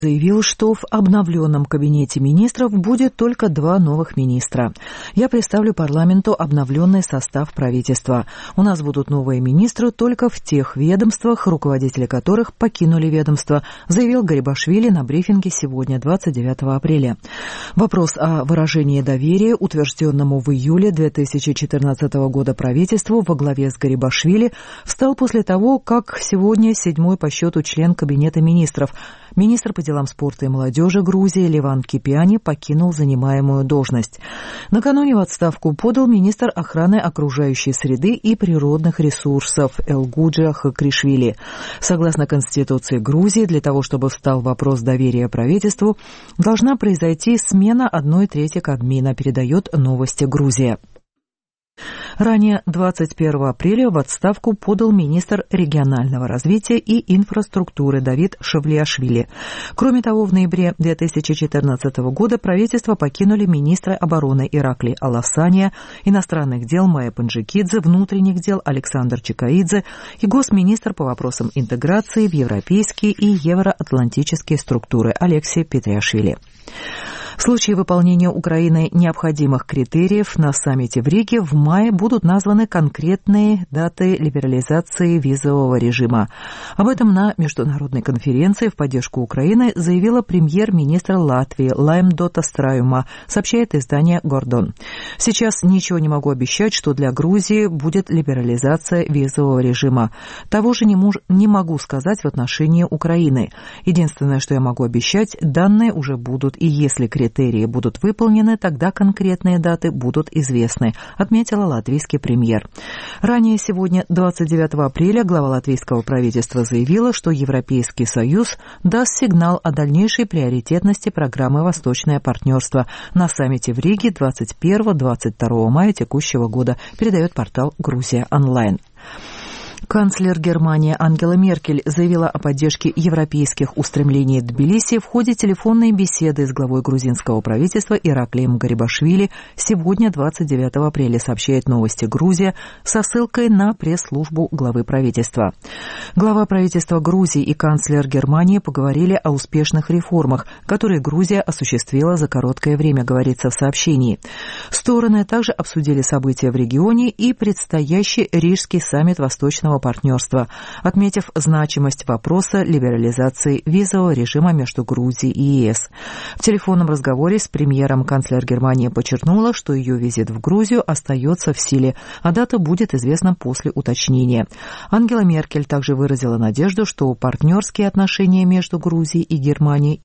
Заявил, что в обновленном кабинете министров будет только 2 новых министра. Я представлю парламенту обновленный состав правительства. У нас будут новые министры только в тех ведомствах, руководители которых покинули ведомство, заявил Гарибашвили на брифинге сегодня, 29 апреля. Вопрос о выражении доверия, утвержденному в июле 2014 года правительству во главе с Гарибашвили, встал после того, как сегодня 7-й по счету член кабинета министров, министр по делам спорта и молодежи Грузии Леван Кипиани покинул занимаемую должность. Накануне в отставку подал министр охраны окружающей среды и природных ресурсов Элгуджа Хакришвили. Согласно Конституции Грузии, для того, чтобы встал вопрос доверия правительству, должна произойти смена 1/3 Кабмина, передает «Новости Грузия». Ранее, 21 апреля, в отставку подал министр регионального развития и инфраструктуры Давид Шавлиашвили. Кроме того, в ноябре 2014 года правительство покинули министры обороны Ираклий Аласания, иностранных дел Майя Панджикидзе, внутренних дел Александр Чикаидзе и госминистр по вопросам интеграции в европейские и евроатлантические структуры Алексей Петриашвили. В случае выполнения Украиной необходимых критериев на саммите в Риге в мае будут названы конкретные даты либерализации визового режима. Об этом на международной конференции в поддержку Украины заявила премьер-министр Латвии Лаймдота Страюма, сообщает издание «Гордон». Сейчас ничего не могу обещать, что для Грузии будет либерализация визового режима. Того же не могу сказать в отношении Украины. Единственное, что я могу обещать, данные уже будут, и если критерии будут выполнены, тогда конкретные даты будут известны, отметила латвийский премьер. Ранее сегодня, 29 апреля, глава латвийского правительства заявила, что Европейский Союз даст сигнал о дальнейшей приоритетности программы «Восточное партнерство» на саммите в Риге 21-22 мая текущего года, передает портал «Грузия онлайн». Канцлер Германии Ангела Меркель заявила о поддержке европейских устремлений Тбилиси в ходе телефонной беседы с главой грузинского правительства Ираклием Гарибашвили сегодня, 29 апреля, сообщает «Новости Грузия» со ссылкой на пресс-службу главы правительства. Глава правительства Грузии и канцлер Германии поговорили о успешных реформах, которые Грузия осуществила за короткое время, говорится в сообщении. Стороны также обсудили события в регионе и предстоящий Рижский саммит Восточного партнерства, отметив значимость вопроса либерализации визового режима между Грузией и ЕС. В телефонном разговоре с премьером канцлер Германии подчеркнула, что ее визит в Грузию остается в силе, а дата будет известна после уточнения. Ангела Меркель также выразила надежду, что партнерские отношения между Грузией и Германией